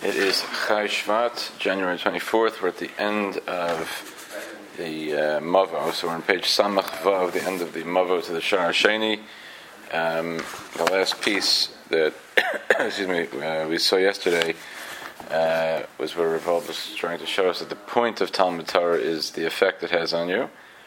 It is Chai Shvat, January 24th. We're at the end of the Mavo, so we're on page Samach Vav, the end of the Mavo to the Shar Sheni. The last piece that we saw yesterday was where Rav was trying to show us that the point of Talmud Torah is the effect it has on you.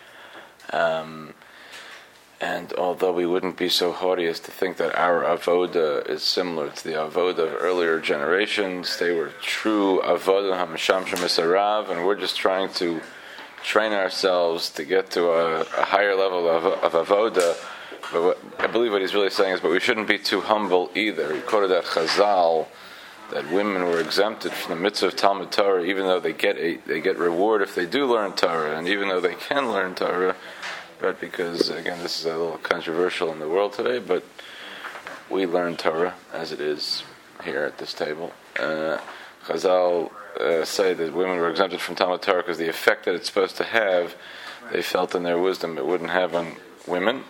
And although we wouldn't be so haughty as to think that our avoda is similar to the avoda of earlier generations, they were true avoda hamshamsham misarav, and we're just trying to train ourselves to get to a higher level of avoda. But I believe what he's really saying is, but we shouldn't be too humble either. He quoted that Chazal that women were exempted from the mitzvah of Talmud Torah, even though they get reward if they do learn Torah, and even though they can learn Torah. But because, again, this is a little controversial in the world today, but we learn Torah as it is here at this table. Chazal say that women were exempted from Talmud Torah because the effect that it's supposed to have, they felt in their wisdom it wouldn't have on women.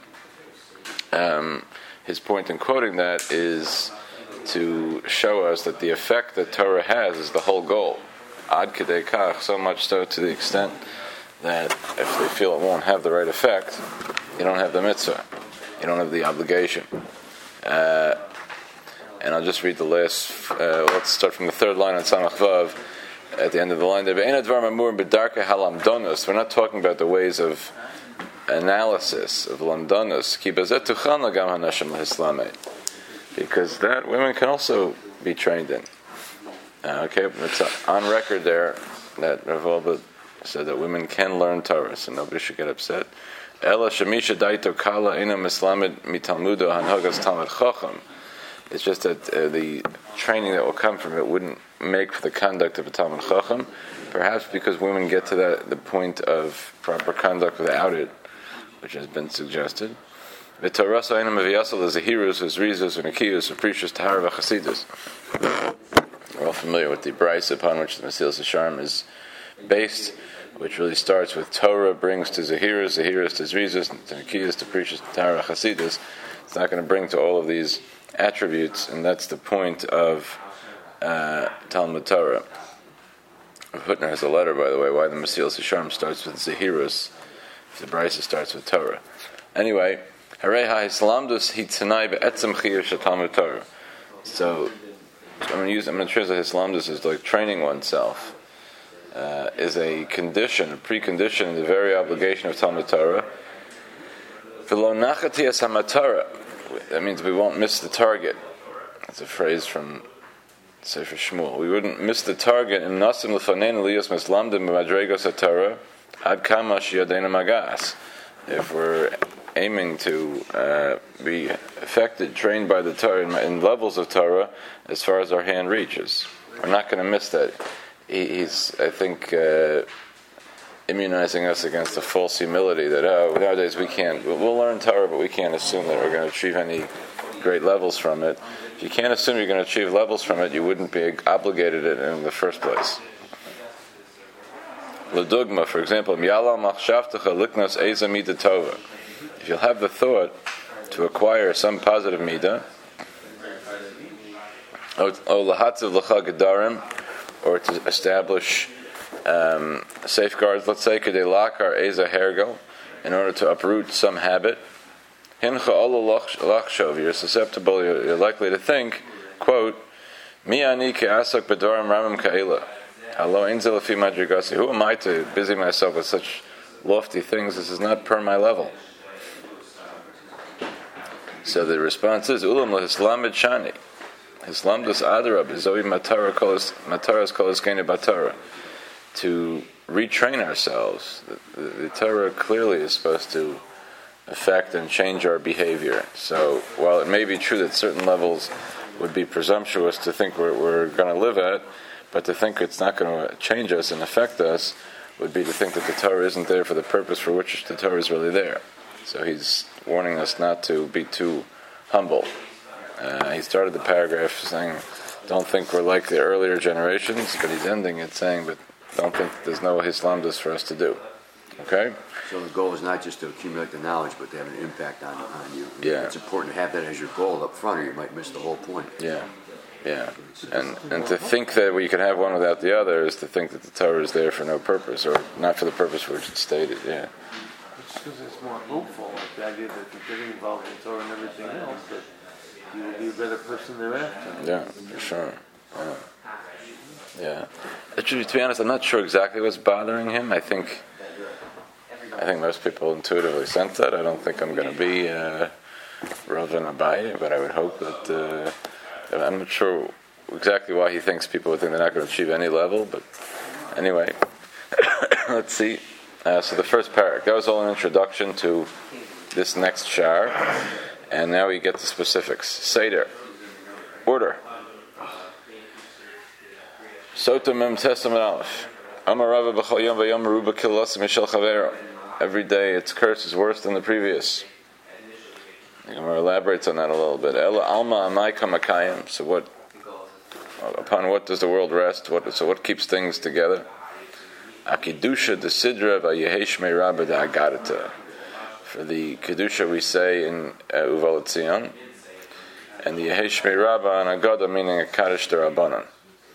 His point in quoting that is to show us that the effect that Torah has is the whole goal. Ad kedei kach, so much so to the extent that if they feel it won't have the right effect, you don't have the mitzvah. You don't have the obligation. And I'll just read the last, let's start from the third line on Samach Vav, at the end of the line. We're not talking about the ways of analysis, of lamdanos, because that women can also be trained in. Okay, it's on record there that Rav said that women can learn Torah, so nobody should get upset. It's just that the training that will come from it wouldn't make for the conduct of a Talmud Chacham, perhaps because women get to the point of proper conduct without it, which has been suggested. We're all familiar with the Bryce upon which the Mesilas Yesharim is based, which really starts with Torah brings to Zahirus, Zahirus to Zrizas, to Nekiyas, to Precious, to Tahara Chasidus. It's not going to bring to all of these attributes, and that's the point of Talmud Torah. Hutner has a letter, by the way, why the Mesilas Yesharim starts with Zahirus, if the Bryce starts with Torah. Anyway, Harei ha'hislamdus hitzanai be'etzem chiyuv Talmud Torah. So I'm going to translate hislamdus as like training oneself. Is a condition, a precondition in the very obligation of Talmud Torah. That means we won't miss the target. That's a phrase from Sefer Shmuel. We wouldn't miss the target in Nasim L'fanein Liyos Meslamdim B'madregos HaTorah Ad Kama Sheyadena Magas. If we're aiming to be affected, trained by the Torah in levels of Torah as far as our hand reaches, we're not going to miss that. He's, I think, immunizing us against the false humility that nowadays we'll learn Torah, but we can't assume that we're going to achieve any great levels from it. If you can't assume you're going to achieve levels from it, you wouldn't be obligated it in the first place. L'dugma, for example, if you'll have the thought to acquire some positive midah, or to establish safeguards, let's say, in order to uproot some habit. You're susceptible, you're likely to think, quote, who am I to busy myself with such lofty things? This is not per my level. So the response is, Hislamdus adarab zoe mataras kolas kene batara, to retrain ourselves. The Torah clearly is supposed to affect and change our behavior. So while it may be true that certain levels would be presumptuous to think we're going to live at, but to think it's not going to change us and affect us would be to think that the Torah isn't there for the purpose for which the Torah is really there. So he's warning us not to be too humble. He started the paragraph saying, don't think we're like the earlier generations, but he's ending it saying, but don't think there's no Hislamdus for us to do. Okay? So the goal is not just to accumulate the knowledge, but to have an impact on you. Yeah. It's important to have that as your goal up front, or you might miss the whole point. Yeah. Yeah, and to think that we can have one without the other is to think that the Torah is there for no purpose, or not for the purpose for which it's stated. Yeah. It's because it's more hopeful, like the idea that you're getting involved in Torah and everything else, that you will be a better person thereafter. Yeah, for sure. Yeah. Actually, to be honest, I'm not sure exactly what's bothering him. I think most people intuitively sense that. I don't think I'm going to be Rav and Abaye, but I would hope that. I'm not sure exactly why he thinks people would think they're not going to achieve any level, but anyway, let's see. So the first parak, that was all an introduction to this next shar, and now we get the specifics. Seder, order. Sota mem tesam aleph. Amar Rava b'chol yom v'yom meruba kilasim mishel chavero. Every day its curse is worse than the previous. I'm going to elaborate on that a little bit. Ela alma amai kamakayim. So what? Upon what does the world rest? So what keeps things together? Akidusha desidra v'yehesh meirabah da'agadata. For the kedusha we say in Uval Tzion, and the yehesh meirabah and agada meaning a kaddish derabanan.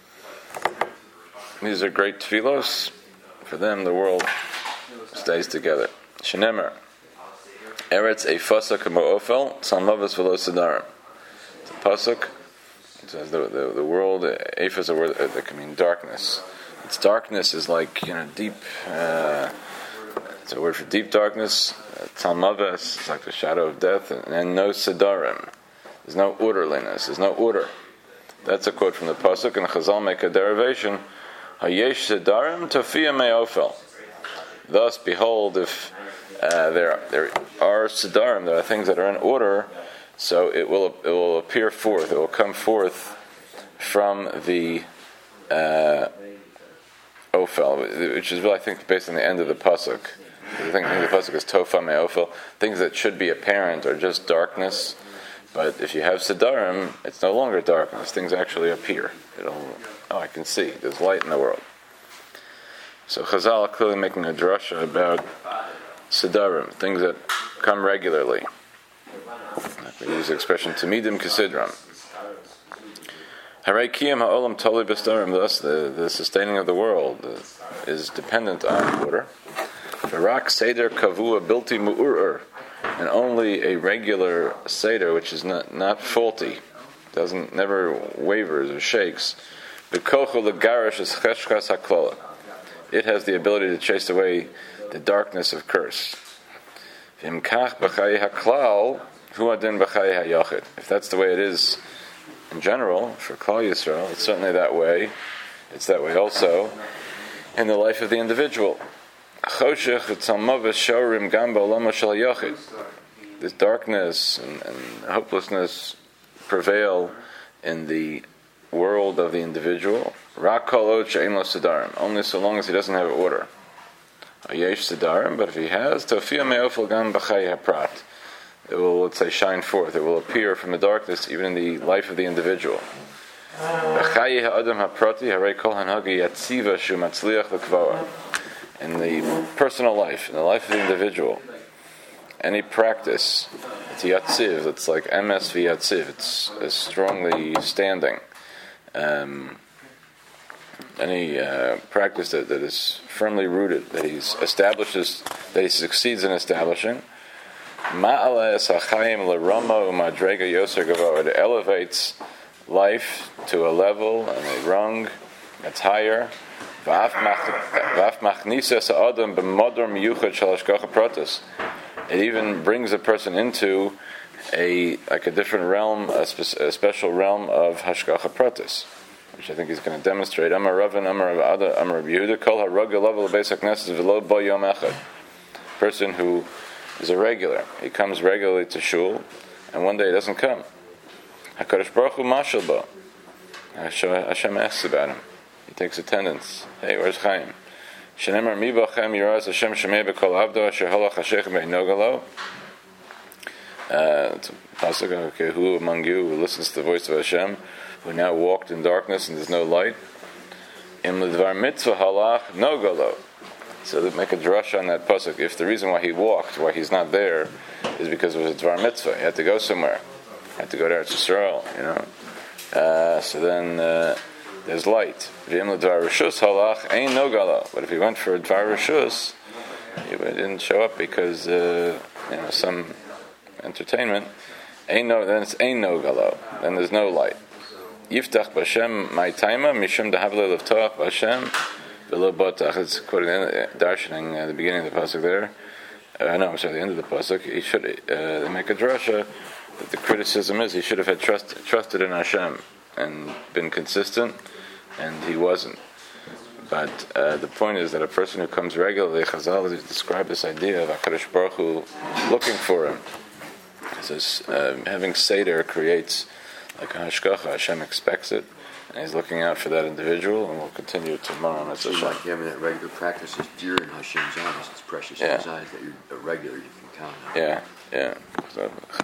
These are great tefillos. For them, the world stays together. Shenemer. Eretz Eifasa Kamo Ofel, Salmavas Velo Sedarim. It's a pasuk. It says the world, Eifas is a word that can mean darkness. Its darkness is like, deep, it's a word for deep darkness. Salmavas is like the shadow of death, and no Sedarim. There's no orderliness, there's no order. That's a quote from the pasuk, and Chazal make a derivation, Hayesh Sedarim Tafiyah Me'ofel. Thus, behold, if there are sedarim, there are things that are in order, so it will appear forth, it will come forth from the Ophel, which is really, I think, based on the end of the pasuk. I think the pasuk is Tofa Me Ophel. Things that should be apparent are just darkness, but if you have sedarim, it's no longer darkness. Things actually appear. I can see. There's light in the world. So Chazal are clearly making a drasha about sedarim, things that come regularly. We use the expression tamidim kesidram. Harei kiyam ha'olam tali b'sedarim. Thus, the sustaining of the world is dependent on order. V'rak seder kavua bilti mu'urur, and only a regular seder, which is not faulty, never wavers or shakes. B'kochu legarish es cheshkas haklala. It has the ability to chase away the darkness of curse. If that's the way it is in general for Klal Yisrael, it's certainly that way. It's that way also in the life of the individual. This darkness and hopelessness prevail in the world of the individual. Only so long as he doesn't have order. But if he has, it will, let's say, shine forth. It will appear from the darkness even in the life of the individual. In the personal life, in the life of the individual, any practice, it's yatziv, it's like MSV yatziv, it's strongly standing. Any practice that is firmly rooted, that he succeeds in establishing, it elevates life to a level and a rung that's higher. It even brings a person into a different realm, a special realm of hashgacha pratis, which I think he's going to demonstrate. Amar Ravin, Amar Ada, Amar Yehuda, Kol HaRagel Level Beis HaKnesses V'lo Bo Yom Echad. Person who is a regular, he comes regularly to shul, and one day he doesn't come. HaKadosh Baruch Hu Mashal Bo. Hashem asks about him. He takes attendance. Hey, where's Chaim? Shenemar Mi Bachem Yiraz Hashem Shemei B'Kol Avdo Asher Halach Hashechem Be'nogalo. It's a pasuk, okay, who among you who listens to the voice of Hashem, who now walked in darkness and there's no light? Im L'dvar Mitzvah Halach Nogalo. So they make a drush on that pasuk. If the reason why he walked, why he's not there, is because it was a Dvar Mitzvah, he had to go somewhere. He had to go to Eretz Yisrael, So then there's light. V'im l'dvar rishus halach ein no gala. But if he went for a dvar rishus, he didn't show up because some entertainment. Then it's ein no gala. Then there's no light. Yiftach b'Hashem my taima mishum dahavle levtoach b'Hashem v'lo botach. It's quoting darshaning at the beginning of the pasuk there. The end of the pasuk. He should they make a drasha that the criticism is he should have had trusted in Hashem and been consistent, and he wasn't. But the point is that a person who comes regularly, Chazal describe this idea of HaKadosh Baruch Hu looking for him. It says having Seder creates like a hashgacha. Hashem expects it, and He's looking out for that individual, and we'll continue tomorrow. It's like having that regular practice is dear in Hashem's eyes. It's precious in His eyes that you're a regular you can count on. Yeah. So,